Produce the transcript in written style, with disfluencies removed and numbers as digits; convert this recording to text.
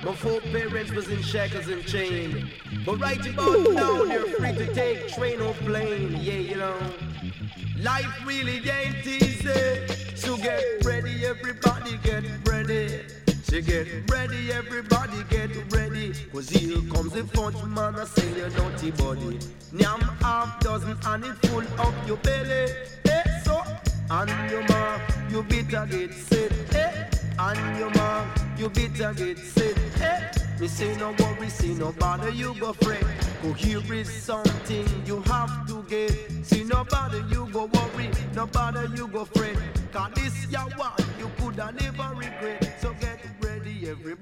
My four parents was in shackles and chain, but right about now they're free to take train or plane. Yeah, you know, life really ain't easy. So get ready, everybody get ready. So get ready, everybody get ready. Cause here comes the fudge man, I say your naughty body. Nyam half dozen and it full of your belly. Eh, so, and your ma, you better get set. Eh, and your ma, you better get set. Eh, me say no worry, say no bother, you go fret. Go here is something you have to get. See no bother, you go worry, no bother, you go fret. Cause this ya one, you coulda never regret. So get ready, everybody.